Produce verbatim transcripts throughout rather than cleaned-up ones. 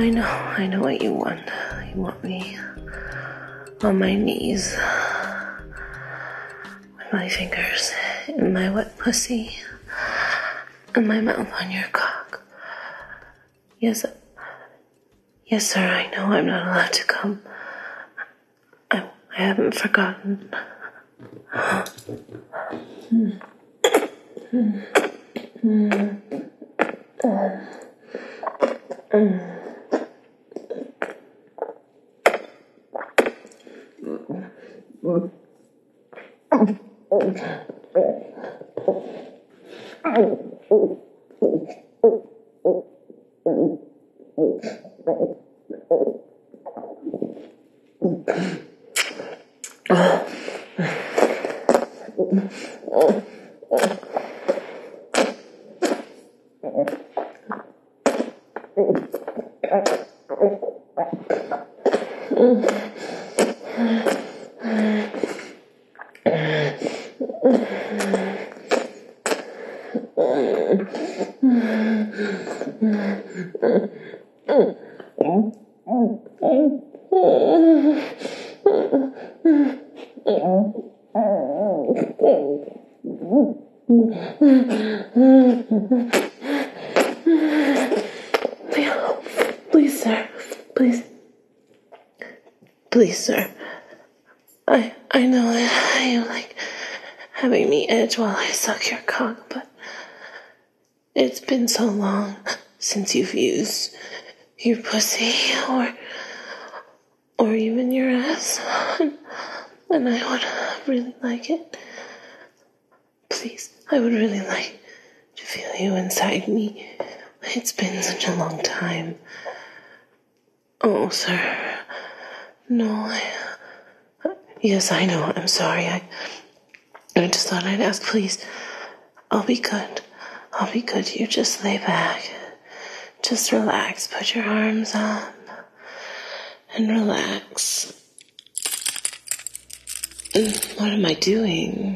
I know, I know what you want. You want me on my knees with my fingers in my wet pussy and my mouth on your cock. Yes, yes, sir, I know I'm not allowed to come. I, I haven't forgotten. Mm. Mm. Mm. Mm. Please, sir. Please. Please, sir. I I know I, I like having me edge while I suck your cock, but it's been so long since you've used your pussy or or even your ass, and I would really like it. Please, I would really like to feel you inside me. It's been such a long time. Oh, sir. No, I... Yes, I know. I'm sorry. I, I just thought I'd ask. Please, I'll be good. I'll be good. You just lay back. Just relax. Put your arms up and relax. What am I doing?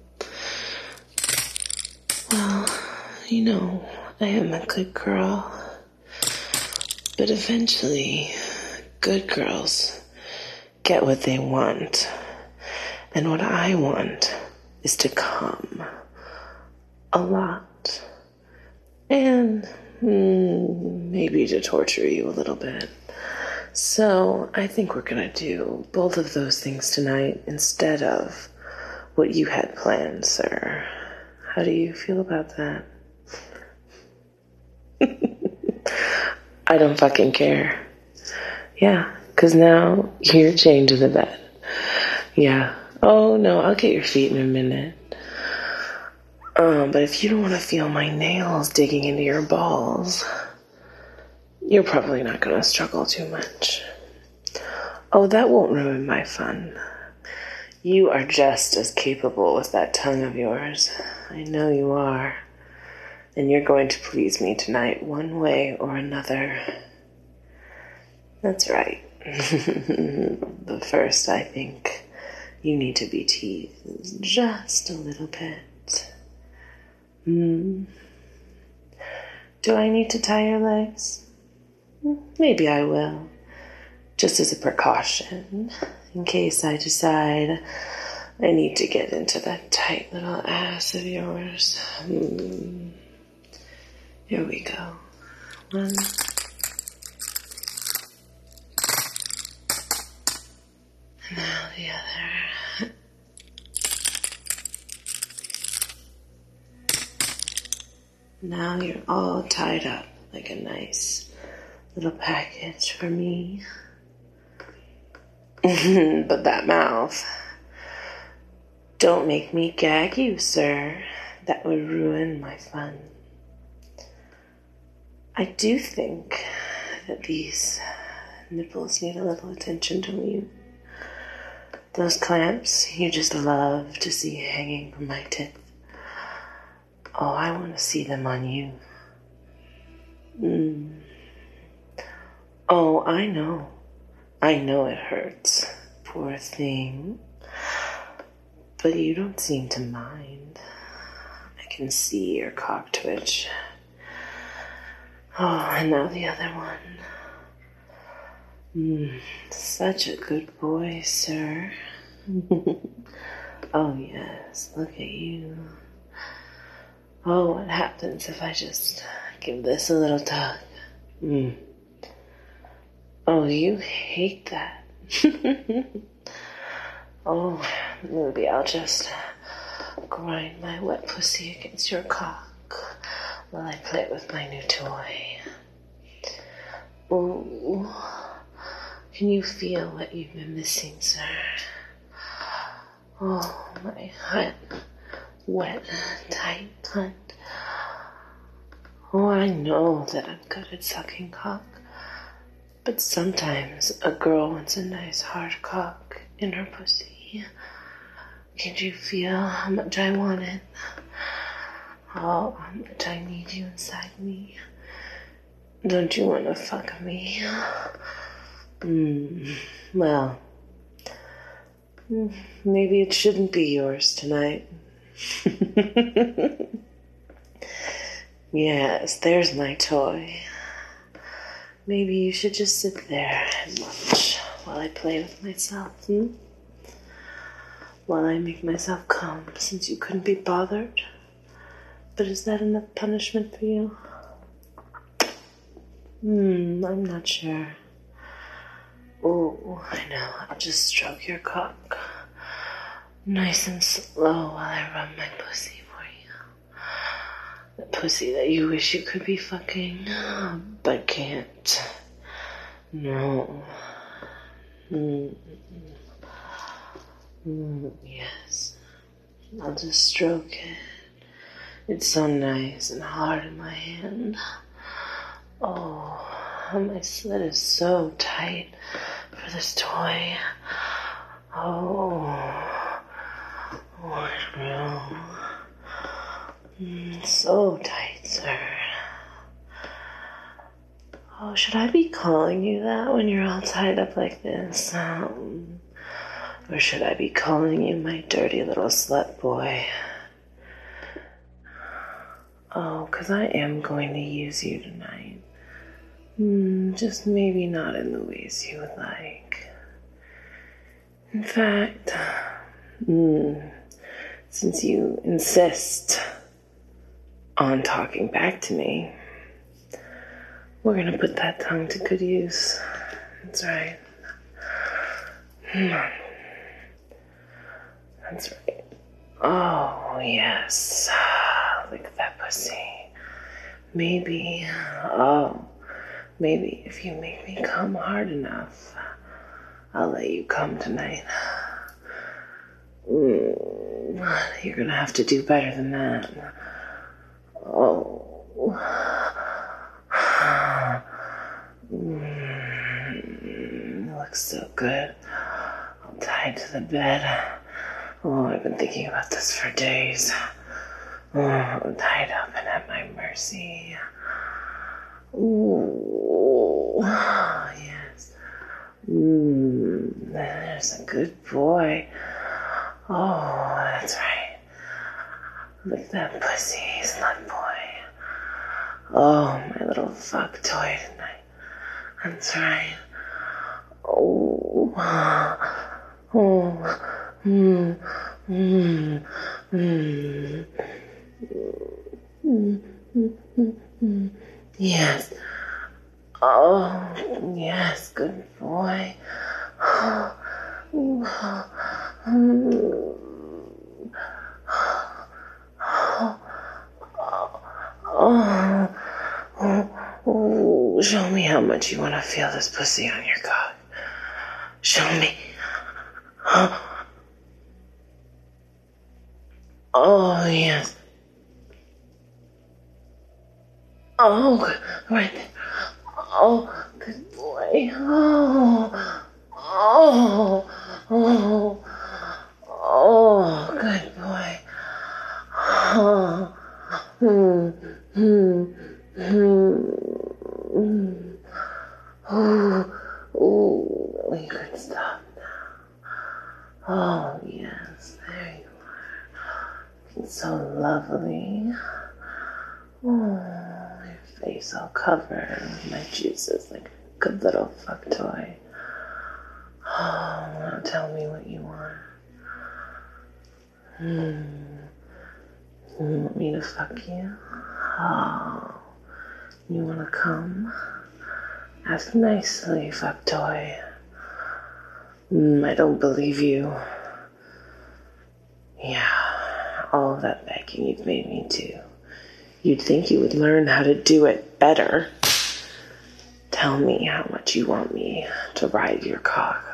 Well, you know, I am a good girl. But eventually, good girls get what they want. And what I want is to come a lot. And mm, maybe to torture you a little bit. So I think we're going to do both of those things tonight instead of what you had planned, sir. How do you feel about that? I don't fucking care. Yeah, because now you're chained to the bed. Yeah. Oh, no, I'll get your feet in a minute. Um, but if you don't want to feel my nails digging into your balls, you're probably not going to struggle too much. Oh, that won't ruin my fun. You are just as capable with that tongue of yours. I know you are. And you're going to please me tonight one way or another. That's right. But first, I think you need to be teased just a little bit. Hmm. Do I need to tie your legs? Maybe I will. Just as a precaution, in case I decide I need to get into that tight little ass of yours. Hmm. Here we go. One. And now the other. Now you're all tied up like a nice little package for me. But that mouth. Don't make me gag you, sir. That would ruin my fun. I do think that these nipples need a little attention, don't you? Those clamps you just love to see hanging from my tits. Oh, I want to see them on you. Mm. Oh, I know. I know it hurts. Poor thing. But you don't seem to mind. I can see your cock twitch. Oh, and now the other one. Mm, such a good boy, sir. Oh, yes, look at you. Oh, what happens if I just give this a little tug? Mm. Oh, you hate that. Oh, maybe I'll just grind my wet pussy against your cock while I play with my new toy. Ooh, can you feel what you've been missing, sir? Oh, my hot, wet, tight cunt. Oh, I know that I'm good at sucking cock, but sometimes a girl wants a nice hard cock in her pussy. Can't you feel how much I want it? Oh, how much I need you inside me. Don't you want to fuck me? Hmm, well, maybe it shouldn't be yours tonight. Yes, there's my toy. Maybe you should just sit there and watch while I play with myself, hmm? While I make myself come, since you couldn't be bothered. But is that enough punishment for you? Hmm, I'm not sure. Oh, I know. I'll just stroke your cock. Nice and slow while I rub my pussy for you. The pussy that you wish you could be fucking, but can't. No. Mm. Mm, yes. I'll just stroke it. It's so nice and hard in my hand. Oh, my slit is so tight for this toy. Oh, oh, no. Mm, so tight, sir. Oh, should I be calling you that when you're all tied up like this? Um, or should I be calling you my dirty little slut boy? Oh, 'cause I am going to use you tonight. Mm, just maybe not in the ways you would like. In fact, mm, since you insist on talking back to me, we're gonna put that tongue to good use. That's right. That's right. Oh, yes. Look at that pussy. Maybe, oh, maybe if you make me come hard enough, I'll let you come tonight. Mm, you're gonna have to do better than that. Oh. Mm, it looks so good. I'm tied to the bed. Oh, I've been thinking about this for days. Oh, I'm tied up and at my mercy. Ooh, yes. Mmm, there's a good boy. Oh, that's right. Look at that pussy, slut boy. Oh, my little fuck toy tonight. That's right. Oh, oh, mmm, mmm, mmm. Mm, mm, mm, mm. Yes. Oh, yes, good boy. Oh, oh, oh, oh, show me how much you want to feel this pussy on your cock. Show me. Oh, oh yes. Oh, right there. Oh, good boy. Oh, oh, oh, oh, good boy. Oh, hmm, hmm, hmm, hmm. Oh, oh, we could stop now. Oh, yes, there you are. It's so lovely. Oh, your face all covered with my juices like a good little fuck toy. tell me what you want. Hmm. You want me to fuck you? Oh. You wanna come? Ask nicely, fuck toy. Mm, I don't believe you. Yeah, all of that begging you've made me do. You'd think you would learn how to do it better. Tell me how much you want me to ride your cock.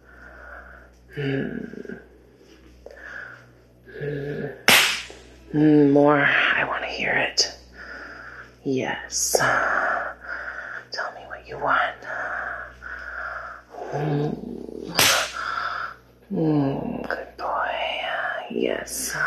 Hmm. Hmm. Mm, more. I want to hear it. Yes. Tell me what you want. Mm. Mm, good boy. Yes.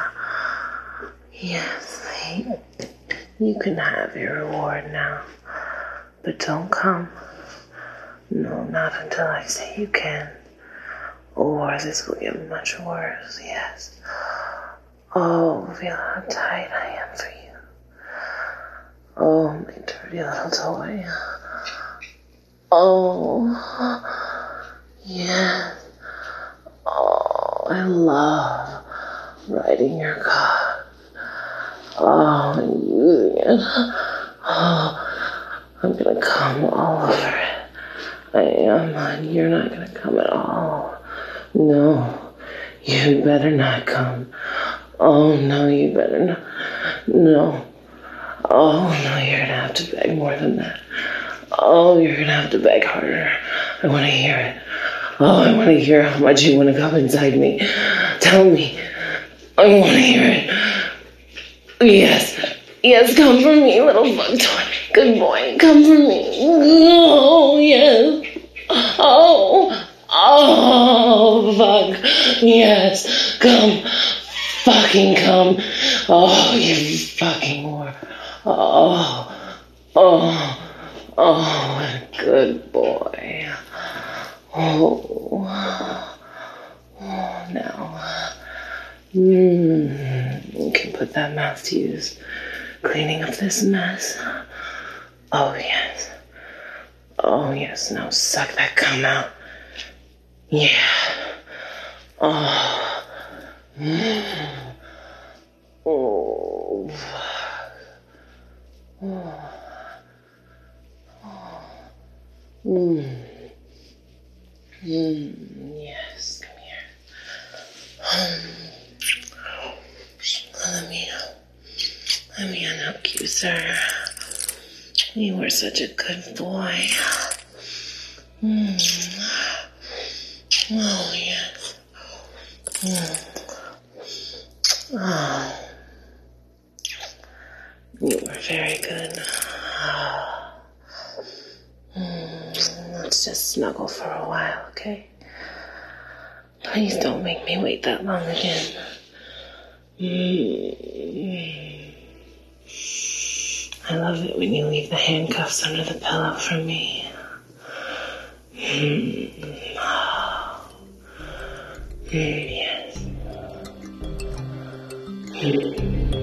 Yes. You can have your reward now. But don't come. No, not until I say you can. Or this will get much worse. Yes. Oh, feel how tight I am for you. Oh, my dirty little toy. Oh, yes. Oh, I love riding your cock. Oh, and using it. Oh, I'm gonna come all over it. I am, and you're not gonna come at all. No, you better not come. Oh, no, you better not. No. Oh, no, you're gonna have to beg more than that. Oh, you're gonna have to beg harder. I wanna hear it. Oh, I wanna hear how much you wanna come inside me. Tell me. I wanna hear it. Yes. Yes, come for me, little fuck toy. Good boy, come for me. Oh, yes. Oh. Oh, fuck. Yes. Come. Fucking come. Oh, you fucking whore. Oh. Oh. Oh, what a good boy. Oh. Oh, now. Mm, you can put that mouth to use. Cleaning up this mess. Oh, yes. Oh, yes. Now suck that cum out. Yeah. Oh. Mm. Oh. Oh. Oh. Mm. Mm. Yes, come here. Um, let me, let me unhook you, sir. You were such a good boy. Mm. Oh, yes. Mm. Oh. You were very good. Oh. Mm. Let's just snuggle for a while, okay? Please don't make me wait that long again. Mm. I love it when you leave the handcuffs under the pillow for me. Mm. Mm, yes. Mm.